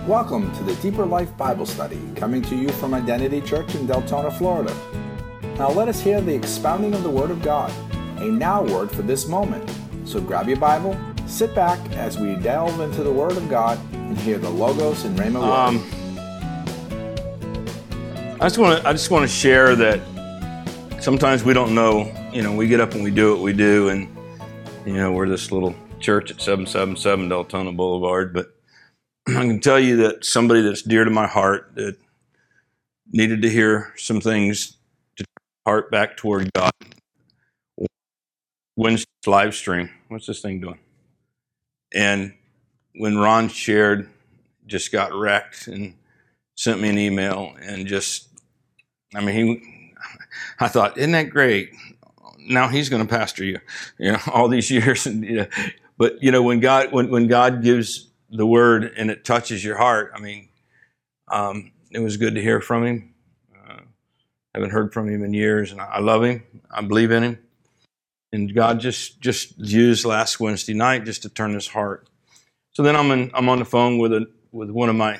Welcome to the Deeper Life Bible Study, coming to you from Identity Church in Deltona, Florida. Now let us hear the expounding of the Word of God, a now word for this moment. So grab your Bible, sit back as we delve into the Word of God and hear the Logos and Rhema word. I just want to share that sometimes we don't know, we get up and we do what we do, and, we're this little church at 777 Deltona Boulevard, but I can tell you that somebody that's dear to my heart that needed to hear some things to heart back toward God. Wednesday's live stream. What's this thing doing? And when Ron shared, just got wrecked and sent me an email and I thought, isn't that great? Now he's going to pastor you, all these years. And, but when God gives the word and it touches your heart, it was good to hear from him. Haven't heard from him in years, and I love him. I believe in him. And God just used last Wednesday night just to turn his heart. So then I'm on the phone with one of my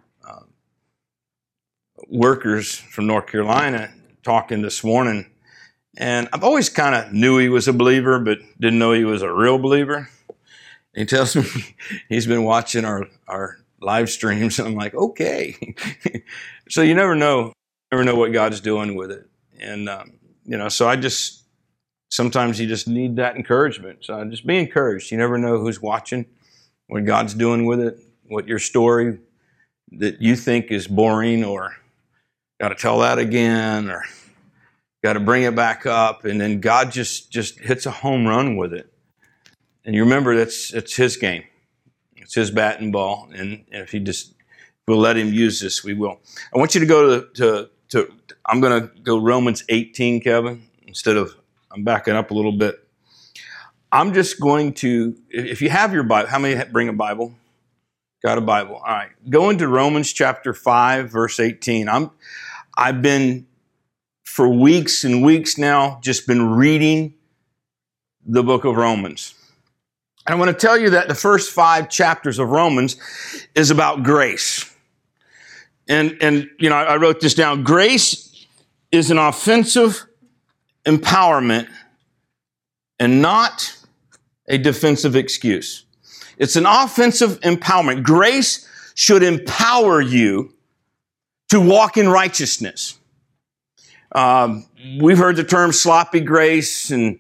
workers from North Carolina talking this morning, and I've always kind of knew he was a believer, but didn't know he was a real believer. He tells me he's been watching our live streams, and I'm like, okay. So you never know what God's doing with it. And, so sometimes you just need that encouragement. So just be encouraged. You never know who's watching, what God's doing with it, what your story that you think is boring, or got to tell that again, or got to bring it back up. And then God just hits a home run with it. And you remember it's his game. It's his bat and ball. And if we'll let him use this, we will. I want you to go to I'm going to go Romans 18, Kevin, I'm backing up a little bit. I'm just going to, if you have your Bible, how many bring a Bible? Got a Bible. All right. Go into Romans chapter 5, verse 18. I've been, for weeks and weeks now, just been reading the book of Romans. I want to tell you that the first 5 chapters of Romans is about grace. And I wrote this down. Grace is an offensive empowerment and not a defensive excuse. It's an offensive empowerment. Grace should empower you to walk in righteousness. We've heard the term sloppy grace, and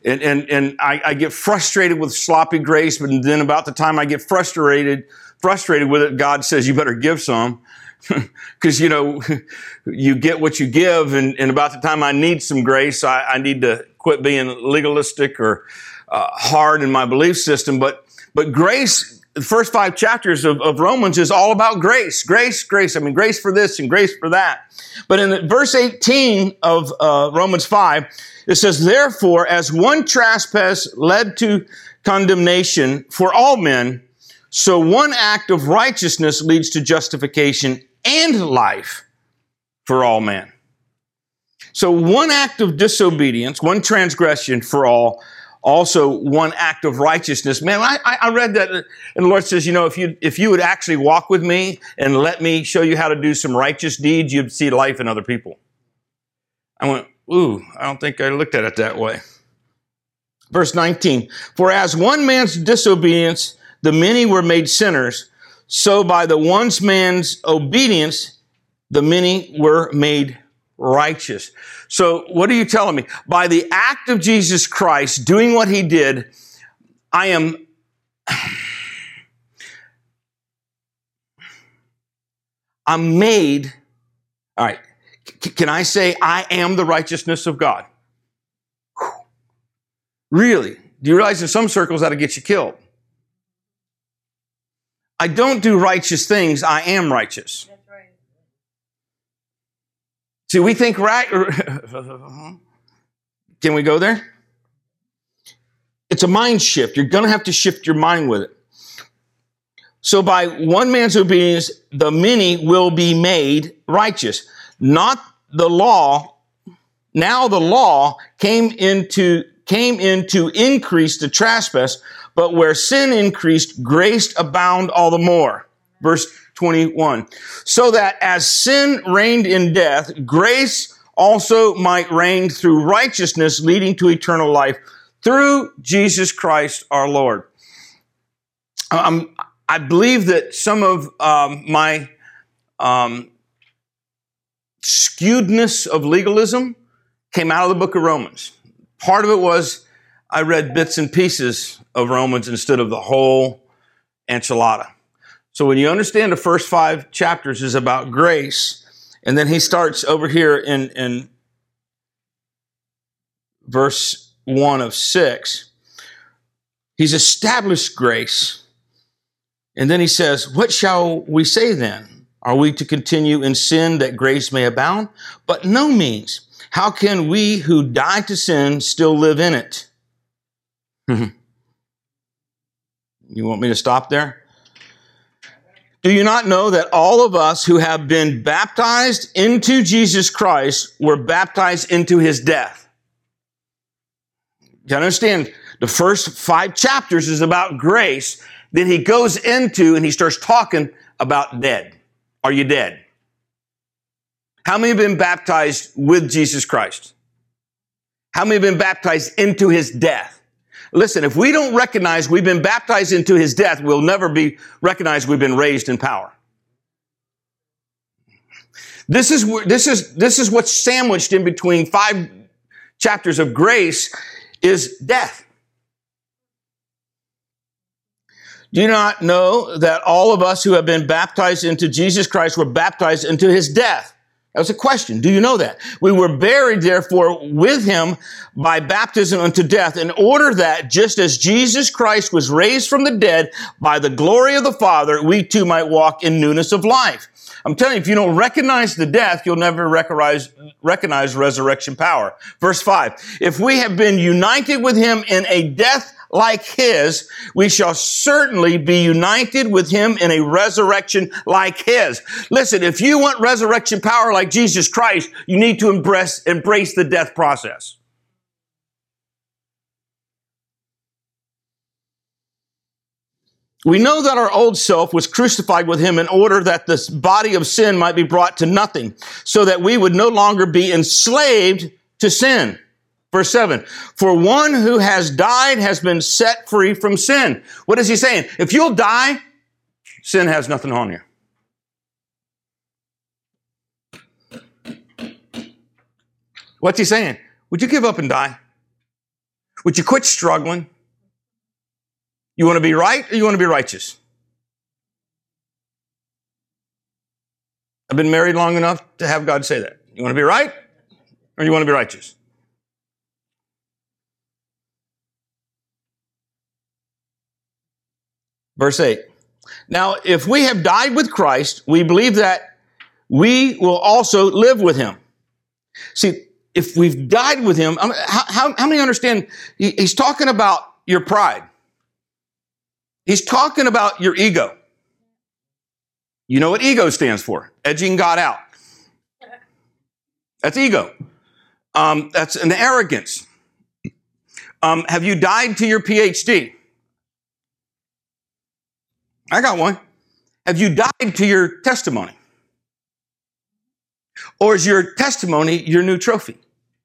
I get frustrated with sloppy grace, but then about the time I get frustrated with it, God says, you better give some. Because, you get what you give, and about the time I need some grace, I need to quit being legalistic or hard in my belief system. But grace, the first 5 chapters of Romans is all about grace. Grace. Grace for this and grace for that. But in verse 18 of Romans 5, it says, therefore, as one trespass led to condemnation for all men, so one act of righteousness leads to justification and life for all men. So one act of disobedience, one transgression for all, also one act of righteousness. Man, I read that, and the Lord says, if you would actually walk with me and let me show you how to do some righteous deeds, you'd see life in other people. I went, I don't think I looked at it that way. Verse 19, for as one man's disobedience, the many were made sinners, so by the one man's obedience, the many were made righteous. So what are you telling me? By the act of Jesus Christ doing what he did, I'm made, all right, can I say I am the righteousness of God? Whew. Really? Do you realize in some circles that'll get you killed? I don't do righteous things. I am righteous. That's right. See, we think right. Can we go there? It's a mind shift. You're going to have to shift your mind with it. So by one man's obedience, the many will be made righteous. Not the law. Now the law came in to increase the trespass, but where sin increased, grace abound all the more. Verse 21. So that as sin reigned in death, grace also might reign through righteousness, leading to eternal life through Jesus Christ our Lord. I believe that some of my skewedness of legalism came out of the book of Romans. Part of it was I read bits and pieces of Romans instead of the whole enchilada. So when you understand the first 5 chapters is about grace, and then he starts over here in verse 1 of 6, he's established grace. And then he says, what shall we say then? Are we to continue in sin that grace may abound? But no means. How can we who died to sin still live in it? You want me to stop there? Do you not know that all of us who have been baptized into Jesus Christ were baptized into his death? You understand, the first 5 chapters is about grace. Then he goes into and he starts talking about dead. Are you dead? How many have been baptized with Jesus Christ? How many have been baptized into his death? Listen, if we don't recognize we've been baptized into his death, we'll never be recognized we've been raised in power. This is what's sandwiched in between 5 chapters of grace is death. Do you not know that all of us who have been baptized into Jesus Christ were baptized into his death? That was a question. Do you know that? We were buried, therefore, with him by baptism unto death, in order that, just as Jesus Christ was raised from the dead by the glory of the Father, we too might walk in newness of life. I'm telling you, if you don't recognize the death, you'll never recognize resurrection power. Verse 5, if we have been united with him in a death like his, we shall certainly be united with him in a resurrection like his. Listen, if you want resurrection power like Jesus Christ, you need to embrace the death process. We know that our old self was crucified with him in order that this body of sin might be brought to nothing, so that we would no longer be enslaved to sin. Verse 7, for one who has died has been set free from sin. What is he saying? If you'll die, sin has nothing on you. What's he saying? Would you give up and die? Would you quit struggling? You want to be right or you want to be righteous? I've been married long enough to have God say that. You want to be right or you want to be righteous? Verse 8. Now, if we have died with Christ, we believe that we will also live with him. See, if we've died with him, how many understand? He's talking about your pride. He's talking about your ego. You know what ego stands for? Edging God out. That's ego. That's an arrogance. Have you died to your PhD? I got one. Have you died to your testimony? Or is your testimony your new trophy?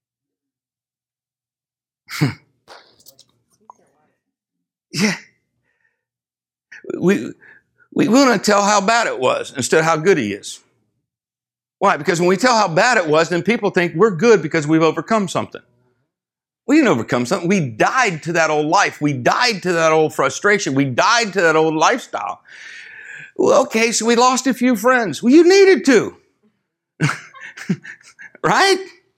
Yeah. We want to tell how bad it was instead of how good he is. Why? Because when we tell how bad it was, then people think we're good because we've overcome something. We didn't overcome something. We died to that old life. We died to that old frustration. We died to that old lifestyle. Well, okay, so we lost a few friends. Well, you needed to. Right?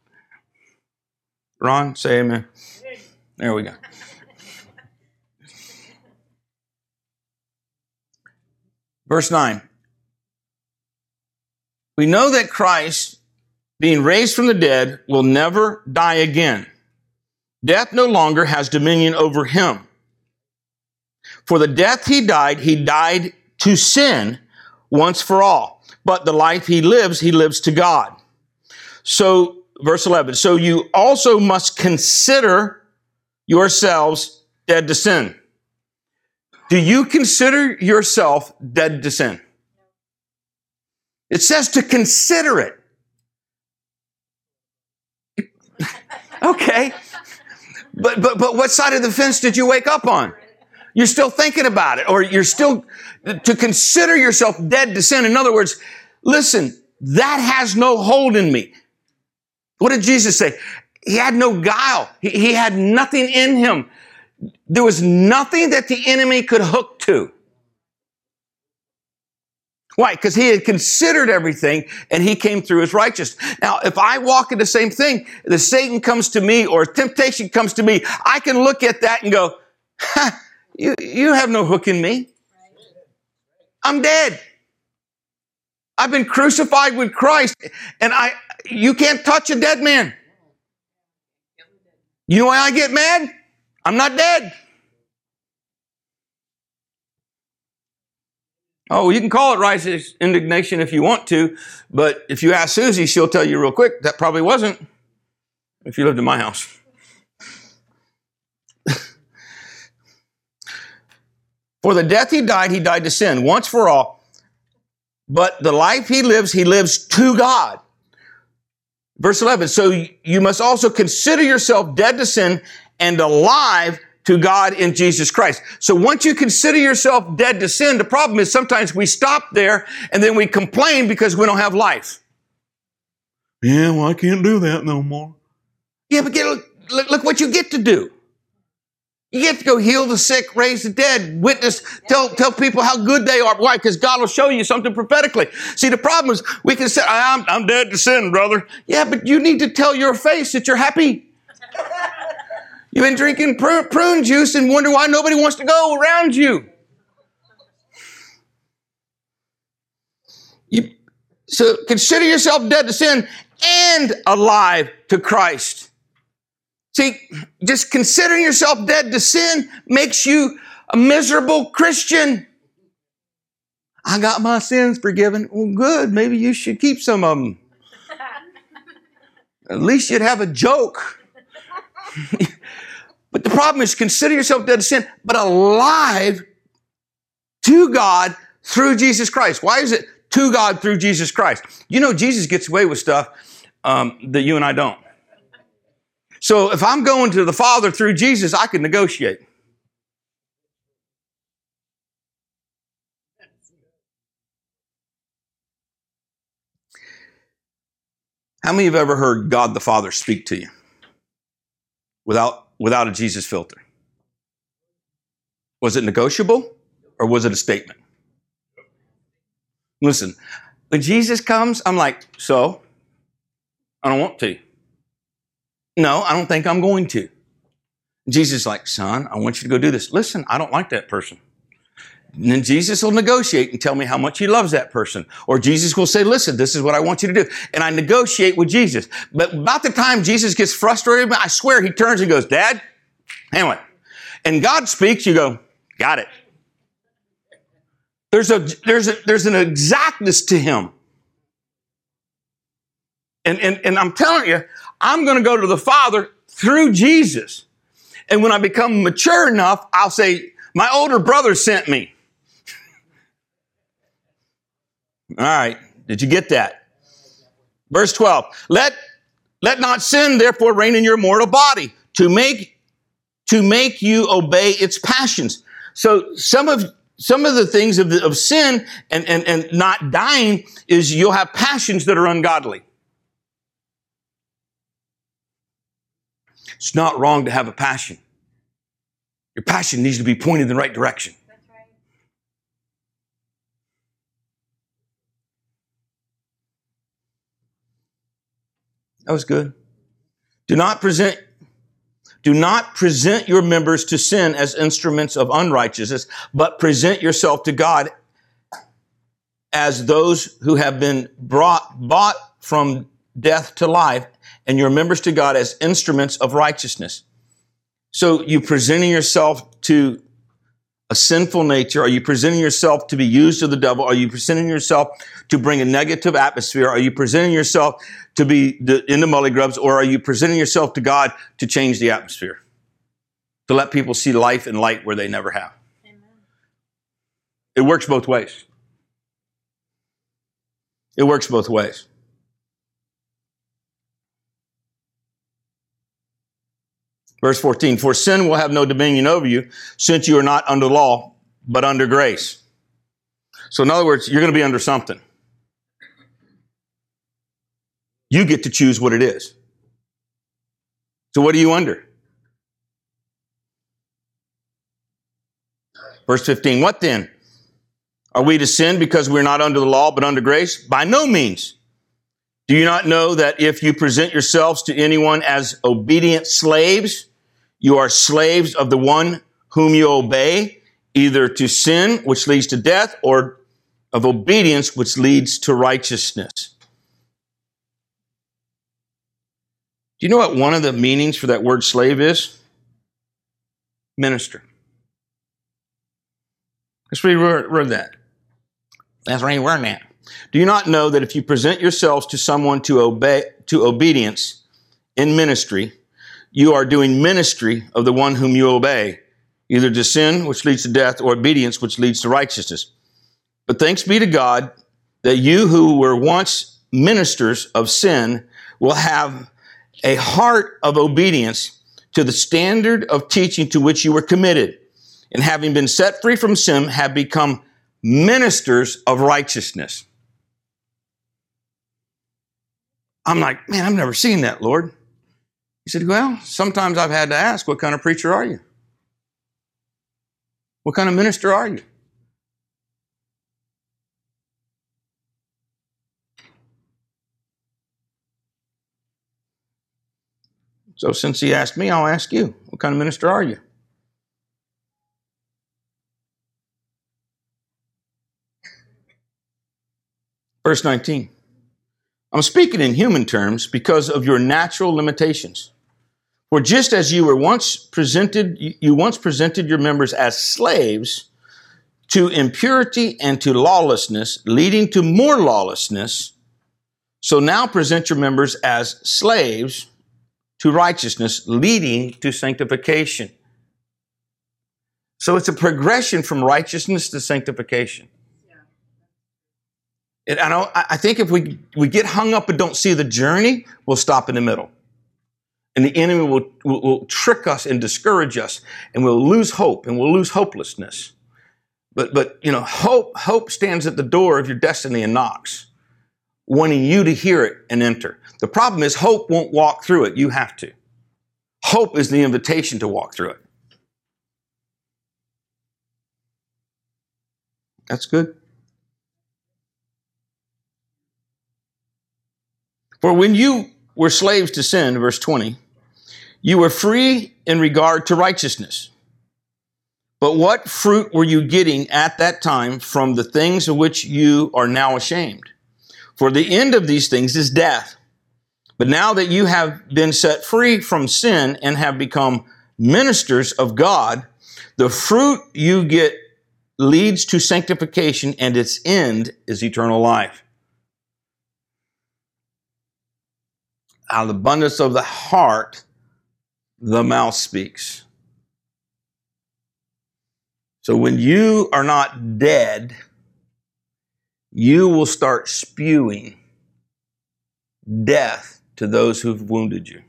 Ron, say amen. There we go. Verse 9. We know that Christ, being raised from the dead, will never die again. Death no longer has dominion over him. For the death he died to sin once for all. But the life he lives to God. So, verse 11, so you also must consider yourselves dead to sin. Do you consider yourself dead to sin? It says to consider it. Okay. But what side of the fence did you wake up on? You're still thinking about it, or you're still to consider yourself dead to sin. In other words, listen, that has no hold in me. What did Jesus say? He had no guile. He had nothing in him. There was nothing that the enemy could hook to. Why? Because he had considered everything and he came through as righteous. Now, if I walk in the same thing, the Satan comes to me or temptation comes to me, I can look at that and go, you have no hook in me. I'm dead. I've been crucified with Christ, and you can't touch a dead man. You know why I get mad? I'm not dead. Oh, you can call it righteous indignation if you want to, but if you ask Susie, she'll tell you real quick, that probably wasn't if you lived in my house. For the death he died to sin once for all. But the life he lives to God. Verse 11, so you must also consider yourself dead to sin and alive to God in Jesus Christ. So once you consider yourself dead to sin, the problem is sometimes we stop there and then we complain because we don't have life. Yeah, well, I can't do that no more. Yeah, but look what you get to do. You get to go heal the sick, raise the dead, witness, tell people how good they are. Why? Because God will show you something prophetically. See, the problem is we can say, I'm dead to sin, brother. Yeah, but you need to tell your face that you're happy. You've been drinking prune juice and wonder why nobody wants to go around you. So consider yourself dead to sin and alive to Christ. See, just considering yourself dead to sin makes you a miserable Christian. I got my sins forgiven. Well, good. Maybe you should keep some of them. At least you'd have a joke. But the problem is consider yourself dead to sin, but alive to God through Jesus Christ. Why is it to God through Jesus Christ? You know, Jesus gets away with stuff that you and I don't. So if I'm going to the Father through Jesus, I can negotiate. How many of you have ever heard God the Father speak to you without a Jesus filter? Was it negotiable or was it a statement? Listen, when Jesus comes, I'm like, so? I don't want to. No, I don't think I'm going to. Jesus is like, son, I want you to go do this. Listen, I don't like that person. And then Jesus will negotiate and tell me how much he loves that person. Or Jesus will say, listen, this is what I want you to do. And I negotiate with Jesus. But about the time Jesus gets frustrated, I swear he turns and goes, Dad, handle it. And God speaks, you go, got it. There's an exactness to him. And I'm telling you, I'm going to go to the Father through Jesus. And when I become mature enough, I'll say, my older brother sent me. All right. Did you get that? Verse 12. Let not sin therefore reign in your mortal body to make you obey its passions. So some of the things of sin and not dying is you'll have passions that are ungodly. It's not wrong to have a passion. Your passion needs to be pointed in the right direction. That's right. That was good. Do not present your members to sin as instruments of unrighteousness, but present yourself to God as those who have been bought from death to life, and your members to God as instruments of righteousness. So you presenting yourself to a sinful nature? Are you presenting yourself to be used of the devil? Are you presenting yourself to bring a negative atmosphere? Are you presenting yourself to be in the mully grubs? Or are you presenting yourself to God to change the atmosphere? To let people see life and light where they never have. Amen. It works both ways. It works both ways. Verse 14, for sin will have no dominion over you, since you are not under law, but under grace. So in other words, you're going to be under something. You get to choose what it is. So what are you under? Verse 15, what then? Are we to sin because we're not under the law, but under grace? By no means. Do you not know that if you present yourselves to anyone as obedient slaves, you are slaves of the one whom you obey, either to sin, which leads to death, or of obedience, which leads to righteousness? Do you know what one of the meanings for that word slave is? Minister. Let's read that. That's right, where now. Do you not know that if you present yourselves to someone to obedience in ministry, you are doing ministry of the one whom you obey, either to sin, which leads to death, or obedience, which leads to righteousness? But thanks be to God that you who were once ministers of sin will have a heart of obedience to the standard of teaching to which you were committed, and having been set free from sin, have become ministers of righteousness. I'm like, man, I've never seen that, Lord. He said, well, sometimes I've had to ask, what kind of preacher are you? What kind of minister are you? So since he asked me, I'll ask you, what kind of minister are you? Verse 19. I'm speaking in human terms because of your natural limitations. For just as you once presented your members as slaves to impurity and to lawlessness, leading to more lawlessness, so now present your members as slaves to righteousness, leading to sanctification. So it's a progression from righteousness to sanctification. And I think if we get hung up and don't see the journey, we'll stop in the middle. And the enemy will trick us and discourage us, and we'll lose hope and we'll lose hopelessness. But you know, hope stands at the door of your destiny and knocks, wanting you to hear it and enter. The problem is hope won't walk through it. You have to. Hope is the invitation to walk through it. That's good. For when you were slaves to sin, verse 20, you were free in regard to righteousness. But what fruit were you getting at that time from the things of which you are now ashamed? For the end of these things is death. But now that you have been set free from sin and have become ministers of God, the fruit you get leads to sanctification, and its end is eternal life. Out of the abundance of the heart, the mouth speaks. So when you are not dead, you will start spewing death to those who've wounded you.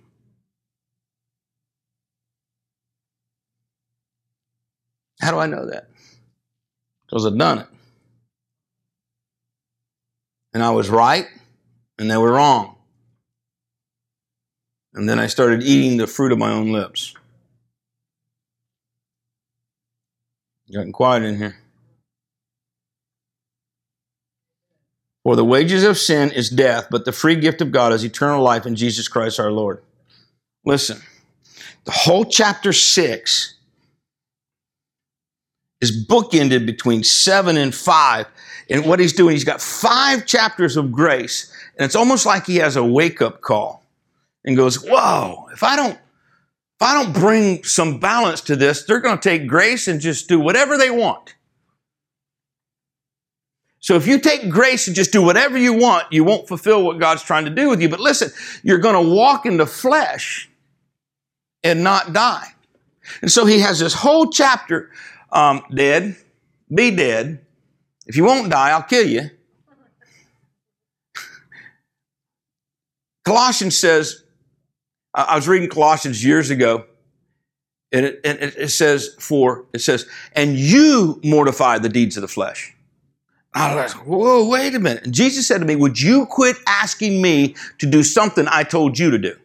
How do I know that? Because I've done it. And I was right, and they were wrong. And then I started eating the fruit of my own lips. Getting quiet in here. For the wages of sin is death, but the free gift of God is eternal life in Jesus Christ our Lord. Listen, the whole chapter 6 is bookended between 7 and 5. And what he's doing, he's got 5 chapters of grace. And it's almost like he has a wake-up call and goes, whoa, if I don't bring some balance to this, they're going to take grace and just do whatever they want. So if you take grace and just do whatever you want, you won't fulfill what God's trying to do with you. But listen, you're going to walk in the flesh and not die. And so he has this whole chapter, dead, be dead. If you won't die, I'll kill you. Colossians says, I was reading Colossians years ago, and it says, and you mortify the deeds of the flesh. I was like, whoa, wait a minute. And Jesus said to me, would you quit asking me to do something I told you to do?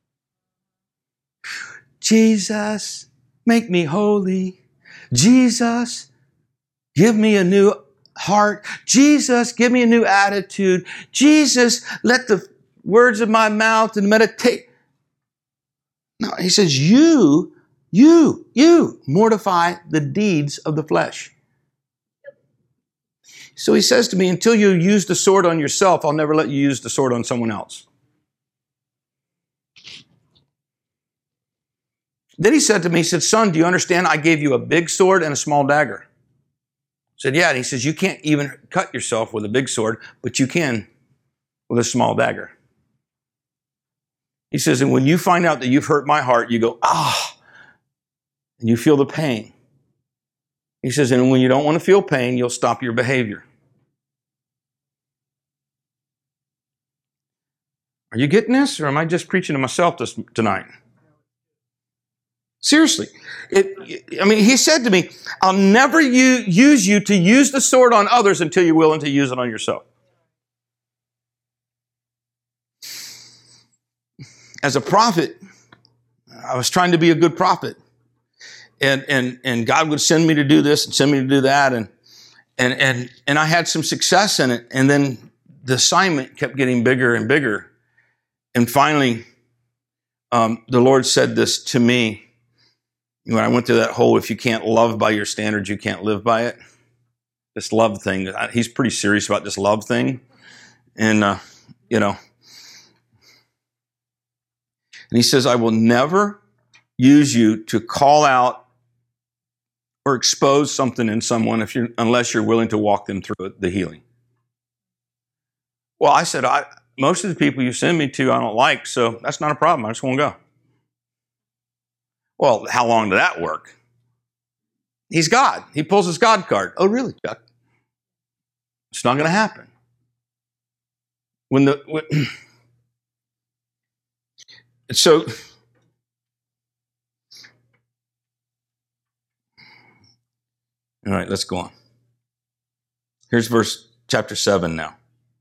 Jesus, make me holy. Jesus, give me a new heart. Jesus, give me a new attitude. Jesus, let the words of my mouth and meditate. No, he says, you mortify the deeds of the flesh. So he says to me, until you use the sword on yourself, I'll never let you use the sword on someone else. Then he said to me, he said, son, do you understand I gave you a big sword and a small dagger? I said, yeah. And he says, you can't even cut yourself with a big sword, but you can with a small dagger. He says, and when you find out that you've hurt my heart, you go, and you feel the pain. He says, and when you don't want to feel pain, you'll stop your behavior. Are you getting this, or am I just preaching to myself tonight? Seriously. He said to me, I'll never use you to use the sword on others until you're willing to use it on yourself. As a prophet, I was trying to be a good prophet. And God would send me to do this and send me to do that. And I had some success in it. And then the assignment kept getting bigger and bigger. And finally, the Lord said this to me. When I went through that whole, if you can't love by your standards, you can't live by it. This love thing, he's pretty serious about this love thing. And, And he says, I will never use you to call out or expose something in someone unless you're willing to walk them through the healing. Well, I said, most of the people you send me to, I don't like, so that's not a problem. I just won't go. Well, how long did that work? He's God. He pulls his God card. Oh, really, Chuck? It's not going to happen. So, all right, let's go on. Here's chapter 7 now.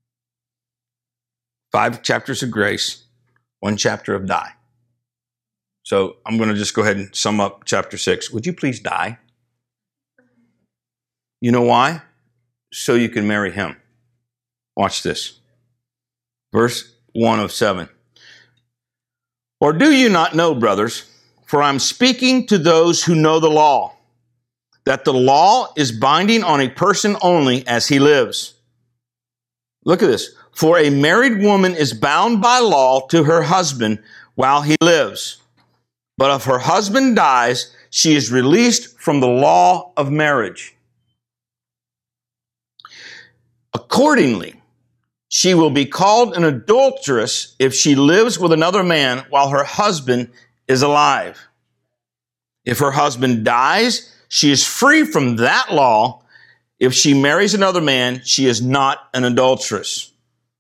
5 chapters of grace, 1 chapter of die. So I'm going to just go ahead and sum up chapter 6. Would you please die? You know why? So you can marry him. Watch this. Verse 1 of 7. Or do you not know, brothers, for I'm speaking to those who know the law, that the law is binding on a person only as he lives. Look at this. For a married woman is bound by law to her husband while he lives. But if her husband dies, she is released from the law of marriage. Accordingly, she will be called an adulteress if she lives with another man while her husband is alive. If her husband dies, she is free from that law. If she marries another man, she is not an adulteress.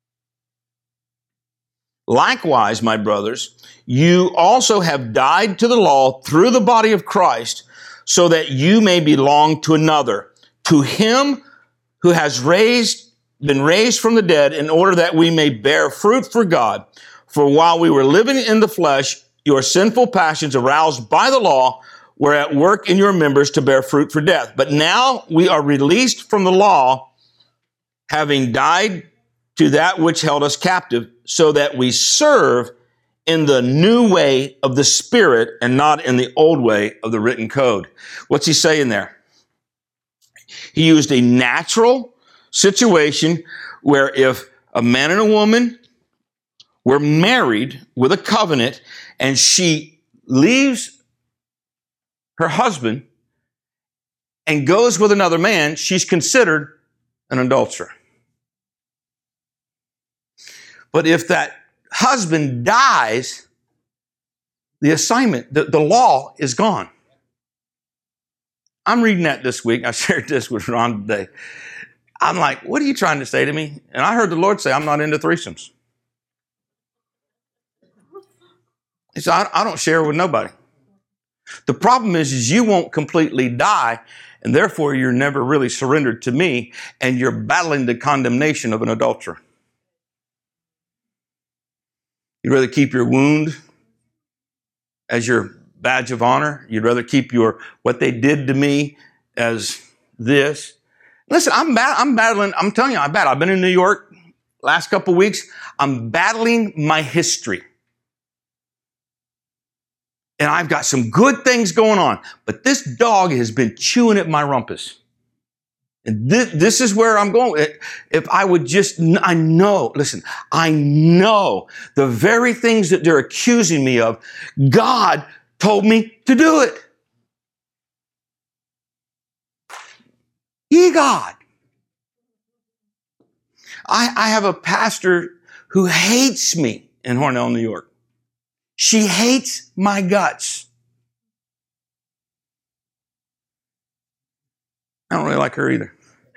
Likewise, my brothers, you also have died to the law through the body of Christ, so that you may belong to another, to him who has been raised from the dead, in order that we may bear fruit for God. For while we were living in the flesh, your sinful passions aroused by the law were at work in your members to bear fruit for death. But now we are released from the law, having died to that which held us captive, so that we serve in the new way of the Spirit and not in the old way of the written code. What's he saying there? He used a natural situation where if a man and a woman were married with a covenant and she leaves her husband and goes with another man, she's considered an adulterer. But if that husband dies, the assignment, the law is gone. I'm reading that this week. I shared this with Ron today. I'm like, what are you trying to say to me? And I heard the Lord say, I'm not into threesomes. He said, I don't share with nobody. The problem is you won't completely die, and therefore you're never really surrendered to me, and you're battling the condemnation of an adulterer. You'd rather keep your wound as your badge of honor. You'd rather keep what they did to me as this. Listen, I'm battling. I'm telling you, I've been in New York last couple of weeks. I'm battling my history. And I've got some good things going on. But this dog has been chewing at my rumpus. And this is where I'm going. If I would just, I know the very things that they're accusing me of, God told me to do it. Ye God. I have a pastor who hates me in Hornell, New York. She hates my guts. I don't really like her either.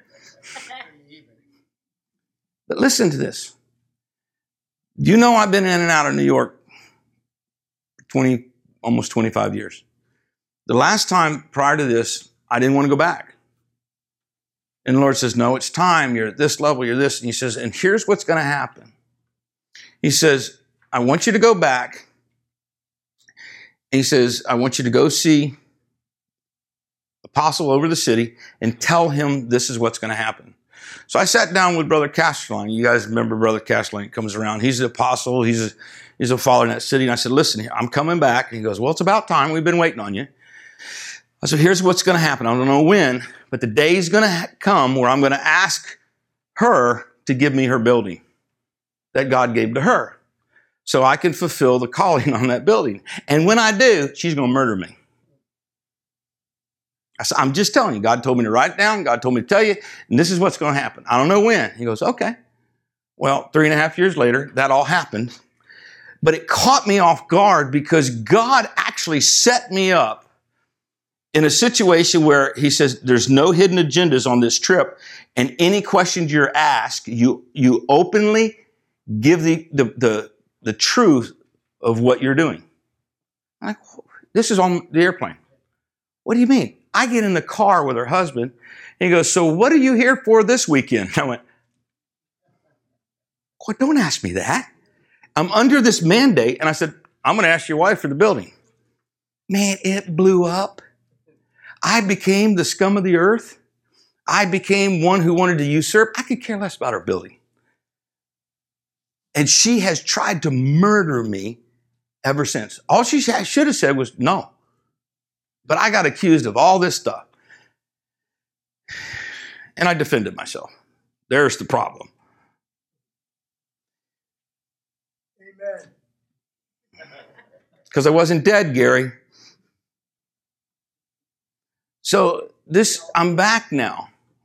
But listen to this. You know I've been in and out of New York for almost 25 years. The last time prior to this, I didn't want to go back. And the Lord says, no, it's time. You're at this level, you're this. And he says, and here's what's going to happen. He says, I want you to go back. And he says, I want you to go see Apostle over the city and tell him this is what's going to happen. So I sat down with Brother Castelline. You guys remember Brother Castelline comes around. He's the apostle. He's a follower in that city. And I said, listen, I'm coming back. And he goes, well, it's about time. We've been waiting on you. I said, here's what's going to happen. I don't know when, but the day is going to come where I'm going to ask her to give me her building that God gave to her so I can fulfill the calling on that building. And when I do, she's going to murder me. I said, I'm just telling you. God told me to write it down. God told me to tell you, and this is what's going to happen. I don't know when. He goes, okay. Well, 3.5 years later, that all happened. But it caught me off guard because God actually set me up in a situation where he says, there's no hidden agendas on this trip. And any questions you're asked, you openly give the truth of what you're doing. I'm like, this is on the airplane. What do you mean? I get in the car with her husband, and he goes, so what are you here for this weekend? I went, well, don't ask me that. I'm under this mandate, and I said, I'm going to ask your wife for the building. Man, it blew up. I became the scum of the earth. I became one who wanted to usurp. I could care less about her building. And she has tried to murder me ever since. All she should have said was no. But I got accused of all this stuff. And I defended myself. There's the problem. Amen. Because I wasn't dead, Gary. So I'm back now.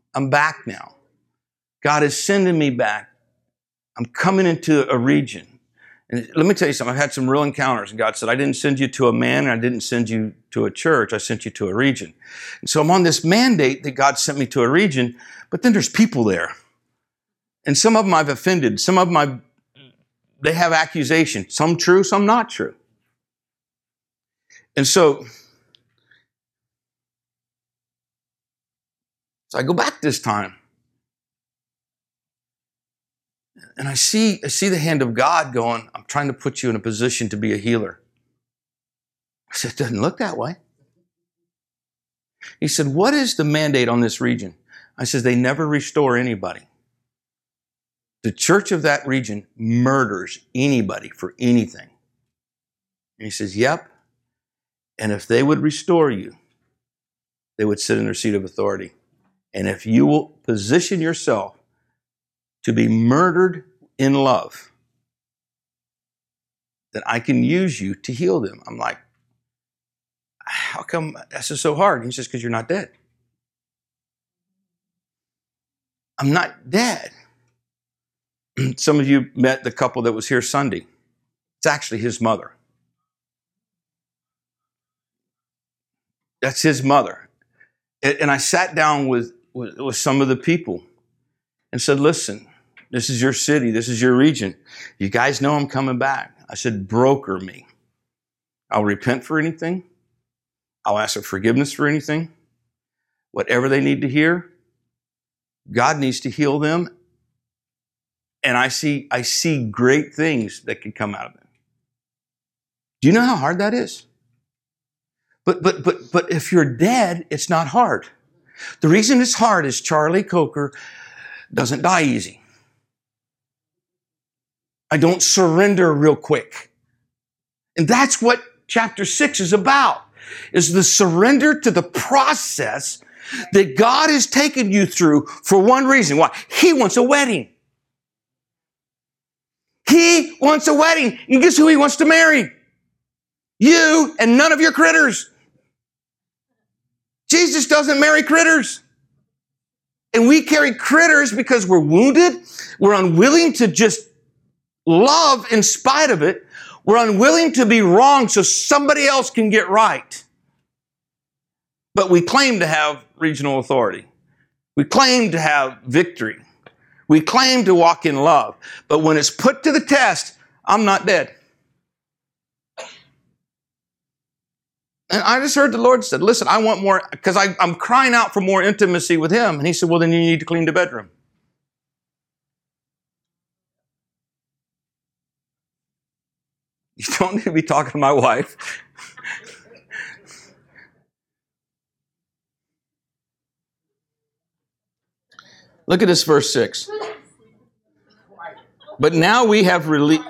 God is sending me back. I'm coming into a region. And let me tell you something. I've had some real encounters. And God said, I didn't send you to a man, and I didn't send you to a church. I sent you to a region. And so I'm on this mandate that God sent me to a region, but then there's people there. And some of them I've offended. Some of them they have accusations. Some true, some not true. And so I go back this time. And I see the hand of God going, I'm trying to put you in a position to be a healer. I said, it doesn't look that way. He said, what is the mandate on this region? I said, they never restore anybody. The church of that region murders anybody for anything. And he says, yep. And if they would restore you, they would sit in their seat of authority. And if you will position yourself to be murdered in love, then I can use you to heal them. I'm like, how come this is so hard? He says, because you're not dead. I'm not dead. Some of you met the couple that was here Sunday. It's actually his mother. That's his mother. And I sat down with some of the people and said, listen, this is your city. This is your region. You guys know I'm coming back. I said, broker me. I'll repent for anything. I'll ask for forgiveness for anything. Whatever they need to hear, God needs to heal them. And I see great things that can come out of them. Do you know how hard that is? But if you're dead, it's not hard. The reason it's hard is Charlie Coker doesn't die easy. I don't surrender real quick. And that's what chapter 6 is about, is the surrender to the process that God has taken you through for one reason. Why? He wants a wedding. He wants a wedding. And guess who he wants to marry? You and none of your critters. Jesus doesn't marry critters. And we carry critters because we're wounded. We're unwilling to just love in spite of it. We're unwilling to be wrong so somebody else can get right. But we claim to have regional authority. We claim to have victory. We claim to walk in love. But when it's put to the test, I'm not dead. And I just heard the Lord said, listen, I want more, because I'm crying out for more intimacy with him. And he said, well, then you need to clean the bedroom. You don't need to be talking to my wife. Look at this verse 6. But now we have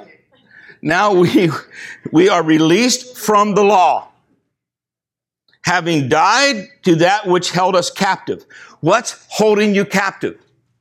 we are released from the law, having died to that which held us captive. What's holding you captive?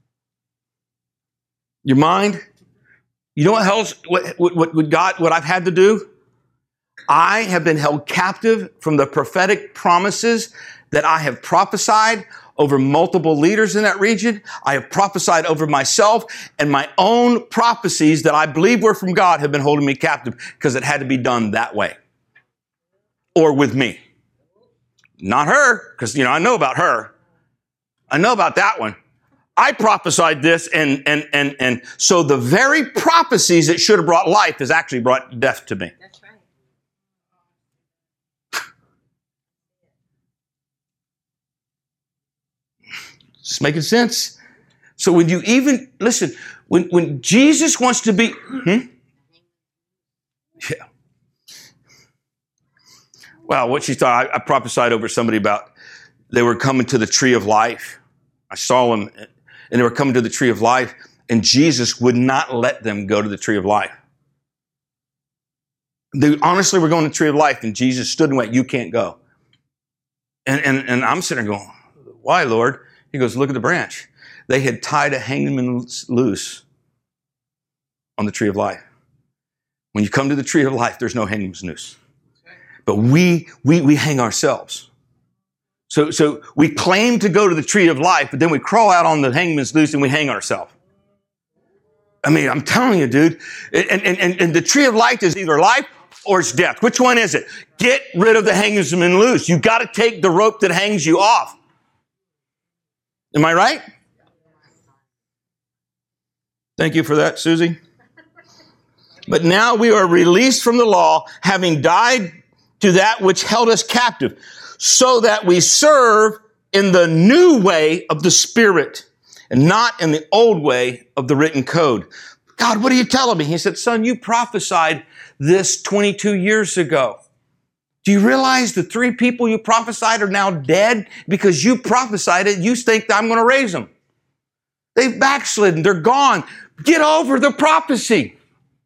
Your mind? You know what I've had to do? I have been held captive from the prophetic promises that I have prophesied over multiple leaders in that region. I have prophesied over myself, and my own prophecies that I believe were from God have been holding me captive because it had to be done that way. Or with me. Not her, because, I know about her. I know about that one. I prophesied this, and so the very prophecies that should have brought life has actually brought death to me. That's right. It's making sense. So when you even, listen, when Jesus wants to be, yeah. Wow, what she thought, I prophesied over somebody about, they were coming to the tree of life. I saw them, and they were coming to the tree of life, and Jesus would not let them go to the tree of life. They honestly were going to the tree of life, and Jesus stood and went, you can't go. And I'm sitting there going, why, Lord? He goes, look at the branch. They had tied a hangman loose on the tree of life. When you come to the tree of life, there's no hangman's noose. But we hang ourselves. So we claim to go to the tree of life, but then we crawl out on the hangman's noose and we hang ourselves. I mean, I'm telling you, dude. And the tree of life is either life or it's death. Which one is it? Get rid of the hangman's noose. You got to take the rope that hangs you off. Am I right? Thank you for that, Susie. But now we are released from the law, having died to that which held us captive, so that we serve in the new way of the Spirit and not in the old way of the written code. God, what are you telling me? He said, son, you prophesied this 22 years ago. Do you realize the 3 people you prophesied are now dead because you prophesied it? You think that I'm going to raise them. They've backslidden. They're gone. Get over the prophecy.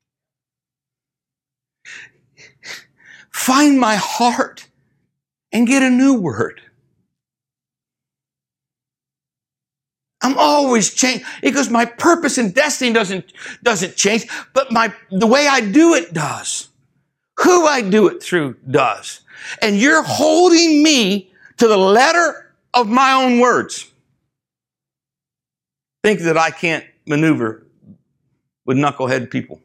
Find my heart and get a new word. I'm always changing. It goes, my purpose and destiny doesn't change, but the way I do it does. Who I do it through does. And you're holding me to the letter of my own words. Think that I can't maneuver with knucklehead people.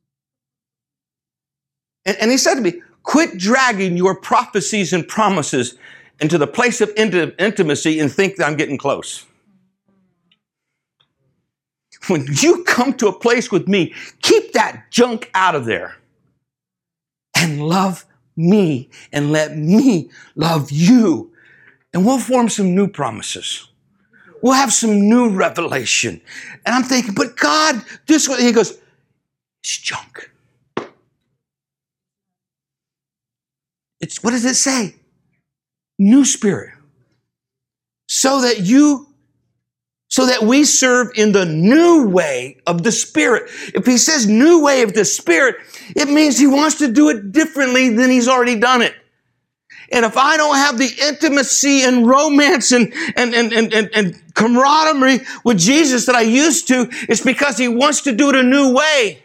And he said to me, quit dragging your prophecies and promises into the place of intimacy and think that I'm getting close. When you come to a place with me, keep that junk out of there and love me and let me love you. And we'll form some new promises. We'll have some new revelation. And I'm thinking, but God, this way, he goes, it's junk. It's, what does it say? New spirit. So that we serve in the new way of the Spirit. If he says new way of the Spirit, it means he wants to do it differently than he's already done it. And if I don't have the intimacy and romance and camaraderie with Jesus that I used to, it's because he wants to do it a new way.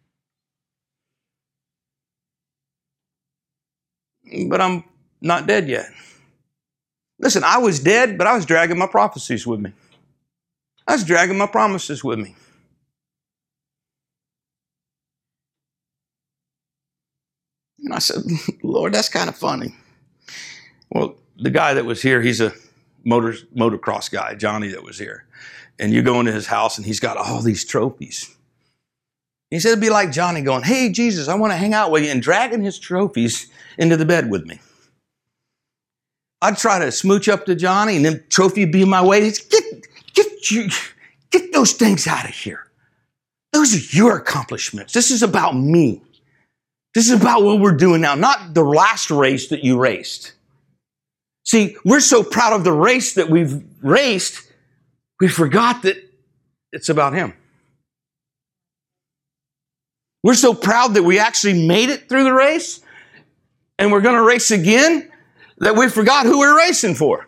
But I'm not dead yet. Listen, I was dead, but I was dragging my prophecies with me. I was dragging my promises with me. And I said, Lord, that's kind of funny. Well, the guy that was here, he's a motocross guy, Johnny, that was here. And you go into his house and he's got all these trophies. He said it'd be like Johnny going, hey, Jesus, I want to hang out with you, and dragging his trophies into the bed with me. I'd try to smooch up to Johnny and then trophy would be in my way. He'd get those things out of here. Those are your accomplishments. This is about me. This is about what we're doing now, not the last race that you raced. See, we're so proud of the race that we've raced, we forgot that it's about him. We're so proud that we actually made it through the race and we're going to race again that we forgot who we're racing for.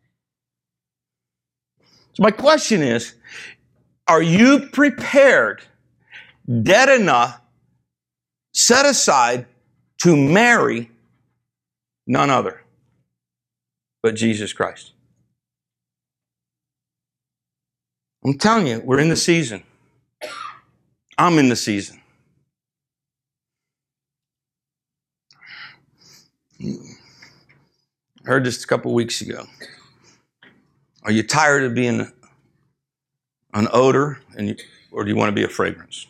So my question is, are you prepared, dead enough, set aside to marry none other but Jesus Christ? I'm telling you, we're in the season. I'm in the season. I heard this a couple weeks ago. Are you tired of being an odor, or do you want to be a fragrance?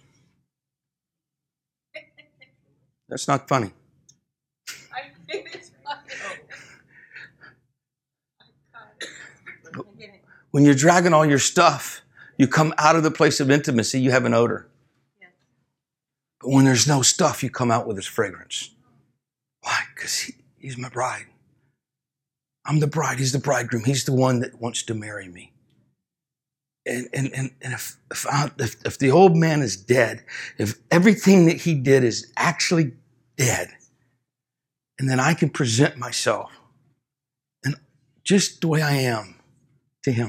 That's not funny. I think it's funny. When you're dragging all your stuff, you come out of the place of intimacy, you have an odor. Yes. But when there's no stuff, you come out with this fragrance. Why? Because he's my bride. I'm the bride. He's the bridegroom. He's the one that wants to marry me. And if the old man is dead, if everything that he did is actually dead, and then I can present myself and just the way I am to him.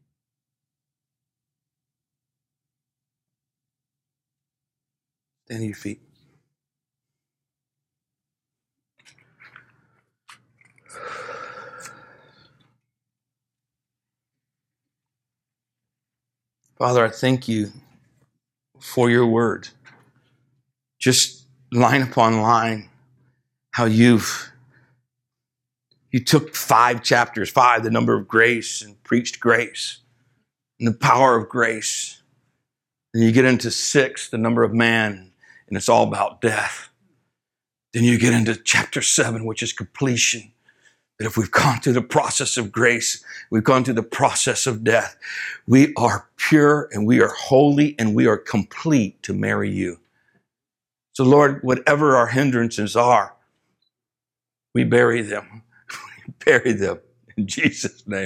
Stand to your feet. Father, I thank you for your word. Just line upon line, how you took 5 chapters, 5, the number of grace, and preached grace and the power of grace. Then you get into 6, the number of man, and it's all about death. Then you get into chapter 7, which is completion. That if we've gone through the process of grace, we've gone through the process of death, we are pure and we are holy and we are complete to marry you. So Lord, whatever our hindrances are, we bury them. We bury them in Jesus' name.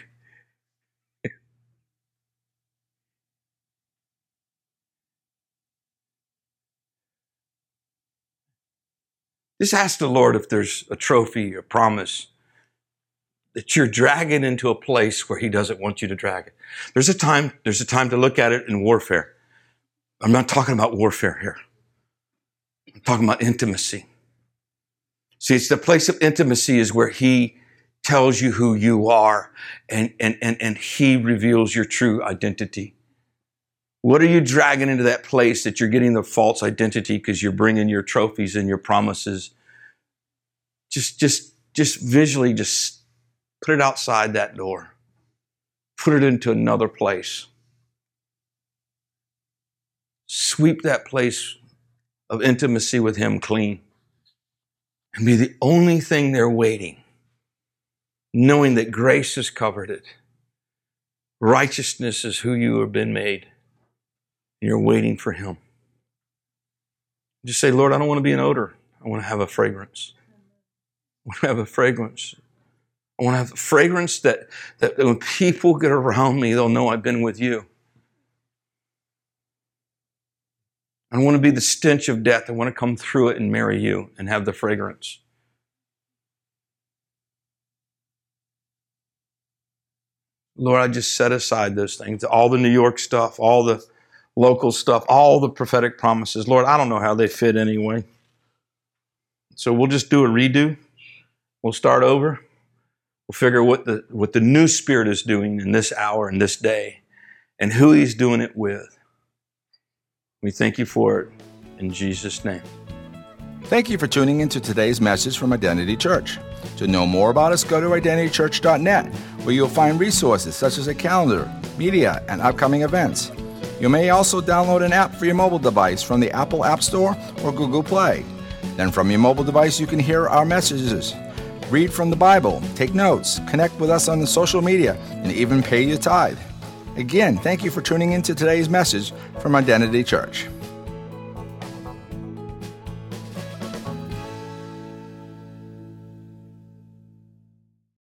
Just ask the Lord if there's a trophy, a promise that you're dragging into a place where he doesn't want you to drag it. There's a time to look at it in warfare. I'm not talking about warfare here. I'm talking about intimacy. See, it's the place of intimacy is where he tells you who you are and he reveals your true identity. What are you dragging into that place that you're getting the false identity because you're bringing your trophies and your promises? Just visually, just put it outside that door. Put it into another place. Sweep that place of intimacy with him clean and be the only thing they're waiting, knowing that grace has covered it. Righteousness is who you have been made. And you're waiting for Him. Just say, Lord, I don't want to be an odor. I want to have a fragrance. I want to have a fragrance. I want to have a fragrance that when people get around me, they'll know I've been with you. I don't want to be the stench of death. I want to come through it and marry you and have the fragrance. Lord, I just set aside those things, all the New York stuff, all the local stuff, all the prophetic promises. Lord, I don't know how they fit anyway. So we'll just do a redo. We'll start over. We'll figure what the new Spirit is doing in this hour and this day and who He's doing it with. We thank you for it in Jesus' name. Thank you for tuning into today's message from Identity Church. To know more about us, go to identitychurch.net, where you'll find resources such as a calendar, media, and upcoming events. You may also download an app for your mobile device from the Apple App Store or Google Play. Then from your mobile device, you can hear our messages, read from the Bible, take notes, connect with us on the social media, and even pay your tithe. Again, thank you for tuning into today's message from Identity Church.